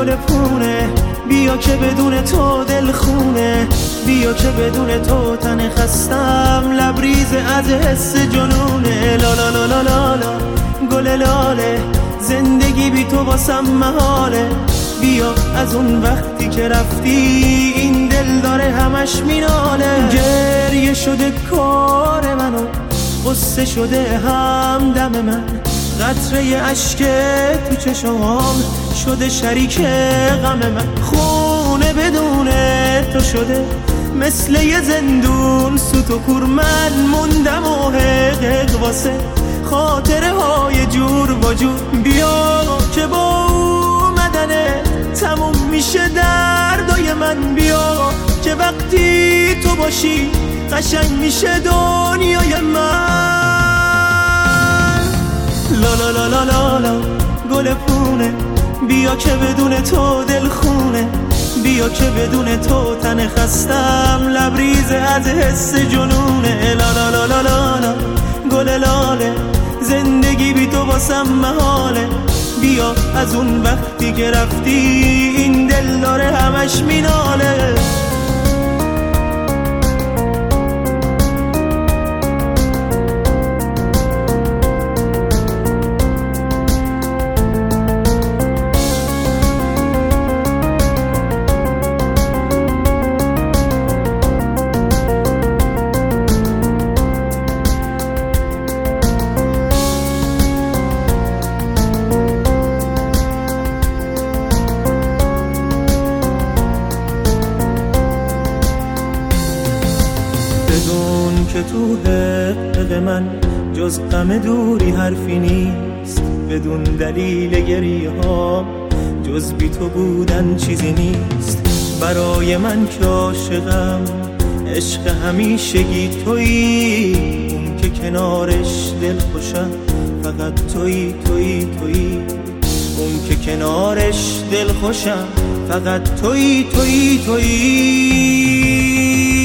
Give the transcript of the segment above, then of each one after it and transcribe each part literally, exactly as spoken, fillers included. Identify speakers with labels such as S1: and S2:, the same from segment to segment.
S1: گل پونه، بیا که بدون تو دل خونه، بیا که بدون تو تن خستم لبریز از حس جنونه. لا لا لا لا لا لا گل لاله، زندگی بی تو واسم محاله. بیا از اون وقتی که رفتی این دل داره همش میناله. گریه شده کار منو، قصه شده همدم من، قطره اشک تو چشمام شده شریک غم من. خونه بدون تو شده مثل یه زندون، سوت و کور من موندم و حقق واسه خاطره های جور با جور. بیا که با اومدنه تموم میشه دردای من، بیا که وقتی تو باشی قشنگ میشه دنیای من. لا لا لا لا لا لا گل پونه، بیا که بدون تو دل خونه، بیا که بدون تو تن خستم لبریز از حس جنونه. لا لا لا لا لا لا گل لاله، زندگی بی تو واسم محاله. بیا از اون وقتی که رفتی این دل داره همش میناله. بدون که تو حق من جز غم دوری حرفی نیست، بدون دلیل گریه ها جز بی تو بودن چیزی نیست. برای من که عاشقم عشق همیشگی تویی، اون که کنارش دل خوشم فقط تویی تویی تویی، اون که کنارش دل خوشم فقط تویی تویی تویی.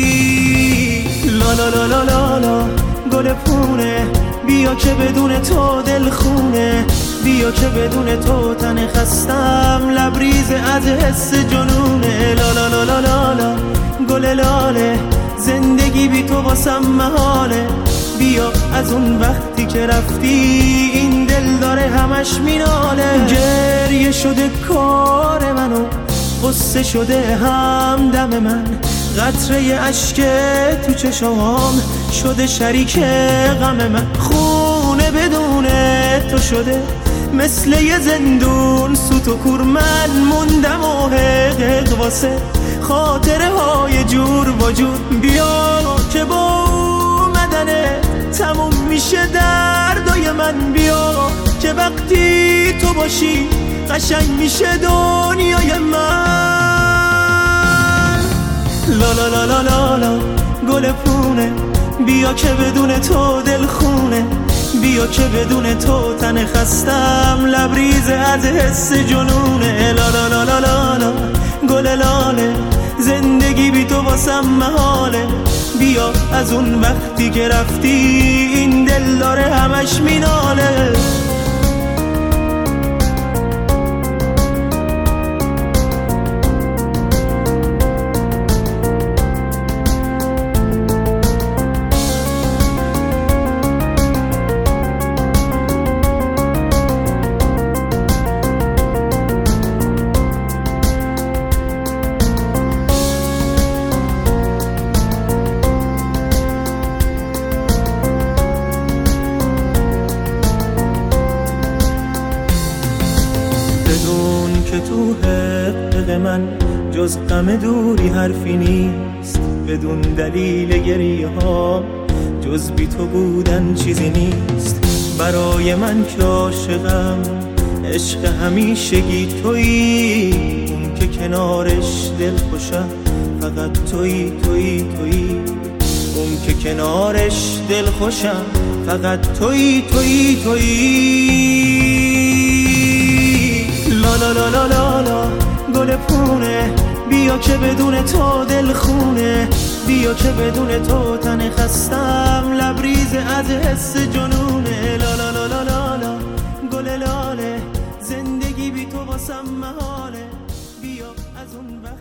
S1: لا لا لا لا لا لا گل پونه، بیا که بدون تو دل خونه، بیا که بدون تو تن خستم لبریز از حس جنونه. لا لا لا لا لا لا گل لاله، زندگی بی تو واسم محاله. بیا از اون وقتی که رفتی این دل داره همش میناله. گریه شده کار منو، قصه شده همدم من، قطره اشک تو چشمام شده شریک غم من. خونه بدون تو شده مثل یه زندون، سوت و کور من موندم و حقق واسه خاطره های جور با جور. بیا که با اومدنه تموم میشه دردای من، بیا که وقتی تو باشی قشنگ میشه دنیای من. لا لا لا لا لا لا گل پونه، بیا که بدون تو دل خونه، بیا که بدون تو تن خستم لبریز از حس جنونه. لا لا لا لا لا لا گل لاله، زندگی بی تو واسم محاله. بیا از اون وقتی که رفتی این دل داره همش میناله. بدون که تو حق من جز غم دوری حرفی نیست، بدون دلیل گریه ها جز بی تو بودن چیزی نیست. برای من که عاشقم عشق همیشگی تویی، اون که کنارش دل خوشم فقط تویی تویی تویی، اون که کنارش دل خوشم فقط تویی تویی تویی. لا لا لا لا لا لا گل پونه، بیا که بدون تو دل خونه، بیا که بدون تو تن خستم لبریز از حس جنونه. لا لا لا لا لا لا گل لاله، زندگی بی تو واسم محاله. از اون وقت